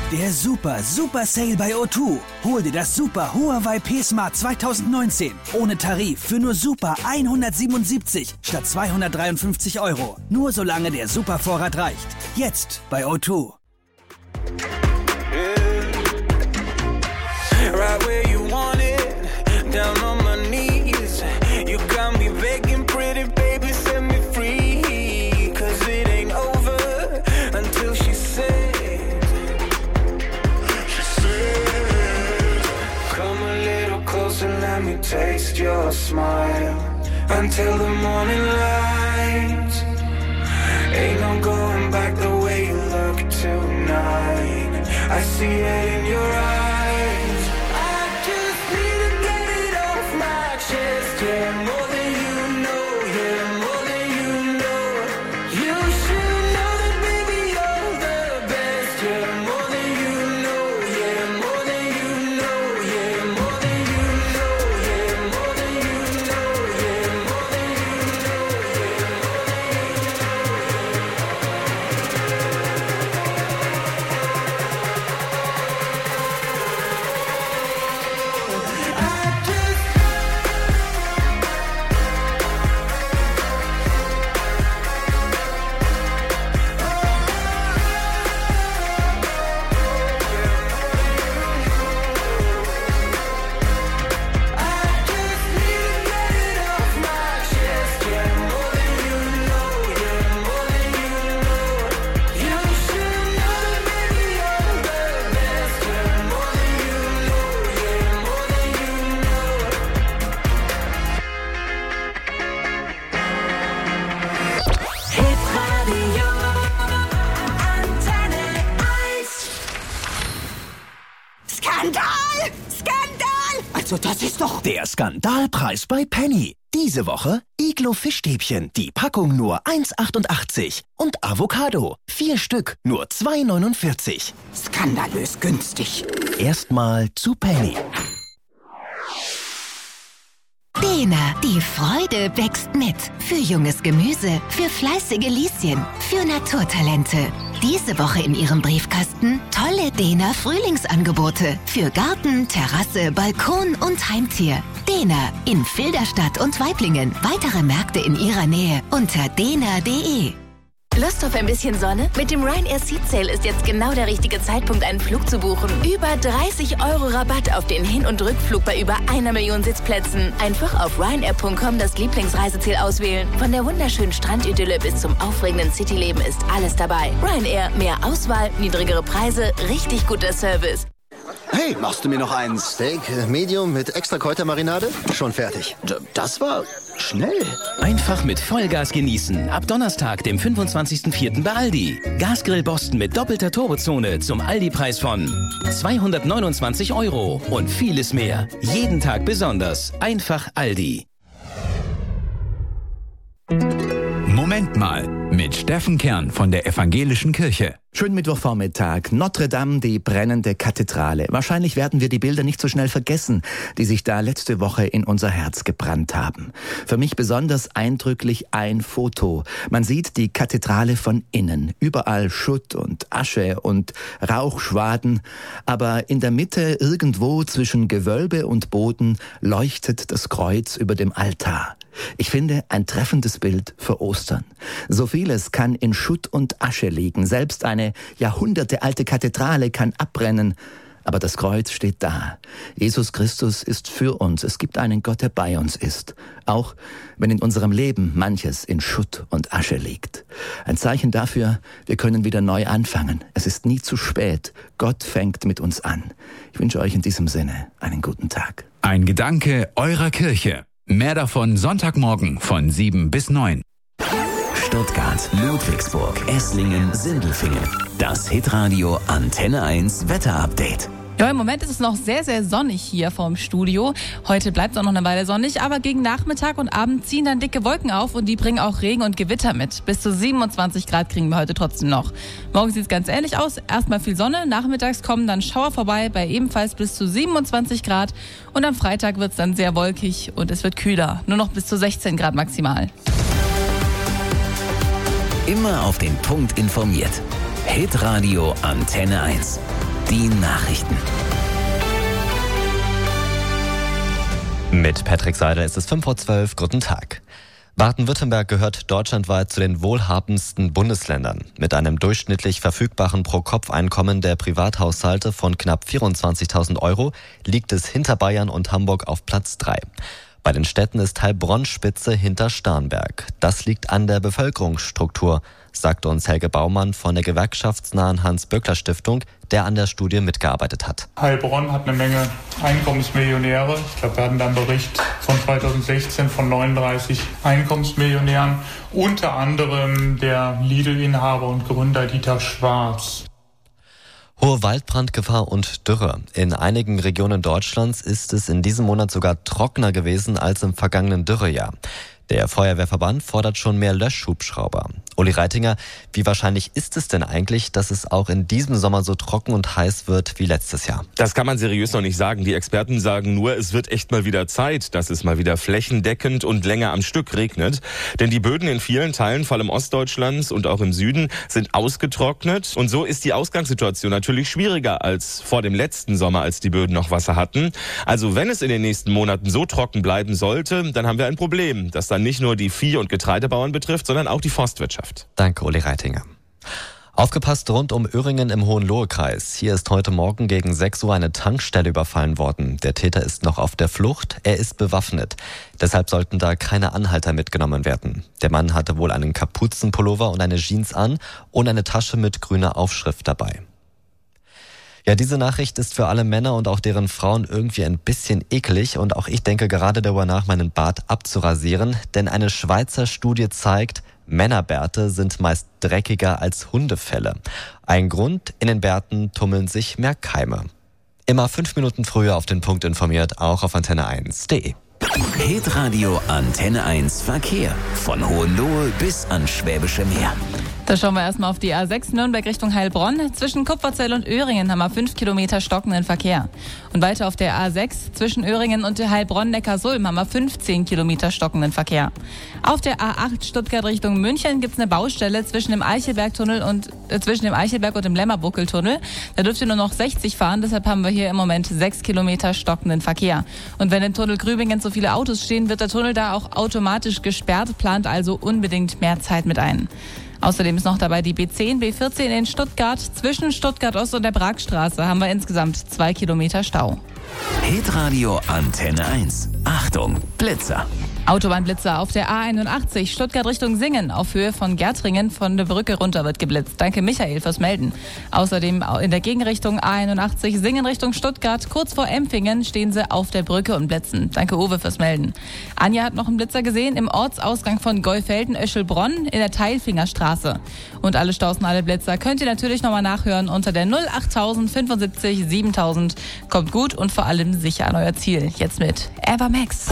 Der Super Sale bei O2. Hol dir das Super Huawei P-Smart 2019. Ohne Tarif für nur Super 177 statt 253 €. Nur solange der Supervorrat reicht. Jetzt bei O2. Right where you want it, down on my knees. You got me begging, pretty baby, set me free. 'Cause it ain't over until she said, come a little closer, let me taste your smile. Until the morning light. Ain't no going back the way you look tonight. I see it in your eyes. I just need to get it off my chest. Yeah, more than you know, yeah, more than you know. You should know that, baby, you're the best. Yeah, more than you know, yeah, more than you know, yeah, more than you know, yeah, more than you know, yeah, more than you know, yeah, Also das ist doch... Der Skandalpreis bei Penny. Diese Woche Iglo Fischstäbchen, die Packung nur 1,88. Und Avocado, 4 Stück, nur 2,49. Skandalös günstig. Erstmal zu Penny. Dena, die Freude wächst mit. Für junges Gemüse, für fleißige Lieschen, für Naturtalente. Diese Woche in ihrem Briefkasten tolle Dena Frühlingsangebote. Für Garten, Terrasse, Balkon und Heimtier. Dena in Filderstadt und Waiblingen. Weitere Märkte in ihrer Nähe unter dena.de. Lust auf ein bisschen Sonne? Mit dem Ryanair Seat Sale ist jetzt genau der richtige Zeitpunkt, einen Flug zu buchen. Über 30 € Rabatt auf den Hin- und Rückflug bei über 1 Million Sitzplätzen. Einfach auf ryanair.com das Lieblingsreiseziel auswählen. Von der wunderschönen Strandidylle bis zum aufregenden Cityleben ist alles dabei. Ryanair, mehr Auswahl, niedrigere Preise, richtig guter Service. Hey, machst du mir noch einen Steak Medium mit extra Kräutermarinade? Schon fertig. Das war schnell. Einfach mit Vollgas genießen. Ab Donnerstag, dem 25.04. bei Aldi. Gasgrill Boston mit doppelter Turbozone zum Aldi-Preis von 229 € und vieles mehr. Jeden Tag besonders. Einfach Aldi. Moment mal, mit Steffen Kern von der Evangelischen Kirche. Schönen Mittwochvormittag. Notre Dame, die brennende Kathedrale. Wahrscheinlich werden wir die Bilder nicht so schnell vergessen, die sich da letzte Woche in unser Herz gebrannt haben. Für mich besonders eindrücklich ein Foto. Man sieht die Kathedrale von innen. Überall Schutt und Asche und Rauchschwaden. Aber in der Mitte, irgendwo zwischen Gewölbe und Boden, leuchtet das Kreuz über dem Altar. Ich finde, ein treffendes Bild für Ostern. So vieles kann in Schutt und Asche liegen. Selbst eine jahrhundertealte Kathedrale kann abbrennen. Aber das Kreuz steht da. Jesus Christus ist für uns. Es gibt einen Gott, der bei uns ist. Auch wenn in unserem Leben manches in Schutt und Asche liegt. Ein Zeichen dafür, wir können wieder neu anfangen. Es ist nie zu spät. Gott fängt mit uns an. Ich wünsche euch in diesem Sinne einen guten Tag. Ein Gedanke eurer Kirche. Mehr davon Sonntagmorgen von 7 bis 9. Stuttgart, Ludwigsburg, Esslingen, Sindelfingen. Das Hitradio Antenne 1 Wetterupdate. Ja, im Moment ist es noch sehr, sehr sonnig hier vorm Studio. Heute bleibt es auch noch eine Weile sonnig, aber gegen Nachmittag und Abend ziehen dann dicke Wolken auf und die bringen auch Regen und Gewitter mit. Bis zu 27 Grad kriegen wir heute trotzdem noch. Morgen sieht es ganz ähnlich aus. Erstmal viel Sonne, nachmittags kommen dann Schauer vorbei bei ebenfalls bis zu 27 Grad. Und am Freitag wird es dann sehr wolkig und es wird kühler. Nur noch bis zu 16 Grad maximal. Immer auf den Punkt informiert. Hitradio Antenne 1. Die Nachrichten. Mit Patrick Seider ist es 5:12 Uhr. Guten Tag. Baden-Württemberg gehört deutschlandweit zu den wohlhabendsten Bundesländern. Mit einem durchschnittlich verfügbaren Pro-Kopf-Einkommen der Privathaushalte von knapp 24.000 Euro liegt es hinter Bayern und Hamburg auf Platz 3. Bei den Städten ist Heilbronn Spitze hinter Starnberg. Das liegt an der Bevölkerungsstruktur, sagt uns Helge Baumann von der gewerkschaftsnahen Hans-Böckler-Stiftung, der an der Studie mitgearbeitet hat. Heilbronn hat eine Menge Einkommensmillionäre. Ich glaube, wir hatten da einen Bericht von 2016 von 39 Einkommensmillionären. Unter anderem der Lidl-Inhaber und Gründer Dieter Schwarz. Hohe Waldbrandgefahr und Dürre. In einigen Regionen Deutschlands ist es in diesem Monat sogar trockener gewesen als im vergangenen Dürrejahr. Der Feuerwehrverband fordert schon mehr Löschhubschrauber. Uli Reitinger, wie wahrscheinlich ist es denn eigentlich, dass es auch in diesem Sommer so trocken und heiß wird wie letztes Jahr? Das kann man seriös noch nicht sagen. Die Experten sagen nur, es wird echt mal wieder Zeit, dass es mal wieder flächendeckend und länger am Stück regnet. Denn die Böden in vielen Teilen, vor allem Ostdeutschlands und auch im Süden, sind ausgetrocknet. Und so ist die Ausgangssituation natürlich schwieriger als vor dem letzten Sommer, als die Böden noch Wasser hatten. Also wenn es in den nächsten Monaten so trocken bleiben sollte, dann haben wir ein Problem, das dann nicht nur die Vieh- und Getreidebauern betrifft, sondern auch die Forstwirtschaft. Danke, Uli Reitinger. Aufgepasst rund um Öhringen im Hohenlohe-Kreis. Hier ist heute Morgen gegen 6 Uhr eine Tankstelle überfallen worden. Der Täter ist noch auf der Flucht, er ist bewaffnet. Deshalb sollten da keine Anhalter mitgenommen werden. Der Mann hatte wohl einen Kapuzenpullover und eine Jeans an und eine Tasche mit grüner Aufschrift dabei. Ja, diese Nachricht ist für alle Männer und auch deren Frauen irgendwie ein bisschen eklig und auch ich denke gerade darüber nach, meinen Bart abzurasieren, denn eine Schweizer Studie zeigt, Männerbärte sind meist dreckiger als Hundefelle. Ein Grund, in den Bärten tummeln sich mehr Keime. Immer 5 Minuten früher auf den Punkt informiert, auch auf antenne1.de. Hitradio Antenne 1 Verkehr. Von Hohenlohe bis ans Schwäbische Meer. Da schauen wir erstmal auf die A6 Nürnberg Richtung Heilbronn. Zwischen Kupferzell und Öhringen haben wir 5 Kilometer stockenden Verkehr. Und weiter auf der A6 zwischen Öhringen und Heilbronn-Neckarsulm haben wir 15 Kilometer stockenden Verkehr. Auf der A8 Stuttgart Richtung München gibt es eine Baustelle zwischen dem Eichelberg-Tunnel und zwischen dem Eichelberg und dem Lämmerbuckel-Tunnel. Da dürft ihr nur noch 60 fahren, deshalb haben wir hier im Moment 6 Kilometer stockenden Verkehr. Und wenn im Tunnel Grübingen so viele Autos stehen, wird der Tunnel da auch automatisch gesperrt, plant also unbedingt mehr Zeit mit ein. Außerdem ist noch dabei die B10, B14 in Stuttgart. Zwischen Stuttgart Ost und der Bragstraße haben wir insgesamt 2 Kilometer Stau. Hitradio Antenne 1. Achtung, Blitzer. Autobahnblitzer auf der A81 Stuttgart Richtung Singen auf Höhe von Gärtringen von der Brücke runter wird geblitzt. Danke Michael fürs Melden. Außerdem in der Gegenrichtung A81 Singen Richtung Stuttgart. Kurz vor Empfingen stehen sie auf der Brücke und blitzen. Danke Uwe fürs Melden. Anja hat noch einen Blitzer gesehen im Ortsausgang von Geufelden-Öschelbronn in der Teilfingerstraße. Und alle Staus und alle Blitzer könnt ihr natürlich nochmal nachhören unter der 08000 75 7000. Kommt gut und vor allem sicher an euer Ziel. Jetzt mit Ava Max.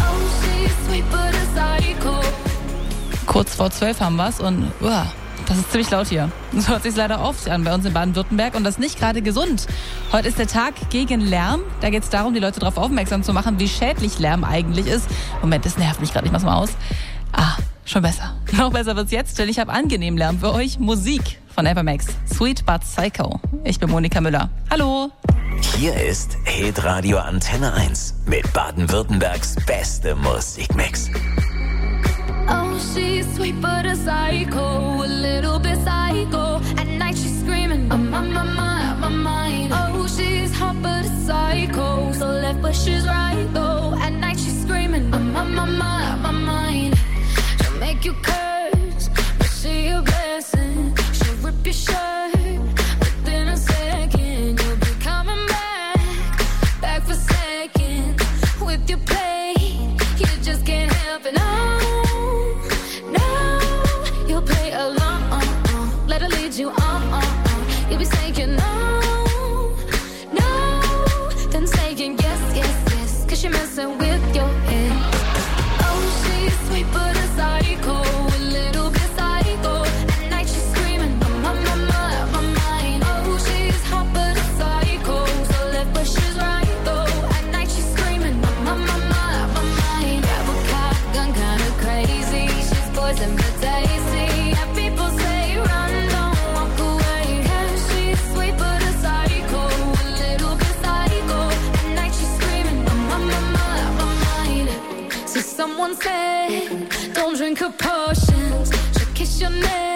Kurz vor 12 haben wir's und das ist ziemlich laut hier. So hört sich's leider oft an bei uns in Baden-Württemberg und das ist nicht gerade gesund. Heute ist der Tag gegen Lärm. Da geht es darum, die Leute darauf aufmerksam zu machen, wie schädlich Lärm eigentlich ist. Moment, das nervt mich gerade, ich mach's mal aus. Schon besser. Noch besser wird's jetzt, denn ich habe angenehm Lärm für euch. Musik von Evermax. Sweet but Psycho. Ich bin Monika Müller. Hallo. Hier ist Hitradio Antenne 1 mit Baden-Württembergs beste Musikmix. Oh, she's sweet but a psycho, a little bit psycho. At night she's screaming, I'm on my mind. Oh, she's hot but a psycho, so left but she's right though. At night she's screaming, I'm on my mind. She'll make you curse, but she a blessing. She'll rip your shirt within a second. You'll be coming back for seconds with your play. You just can't help it. You'll play along, let her lead you on. You'll be saying Someone said, don't drink her potions. She'll kiss your neck.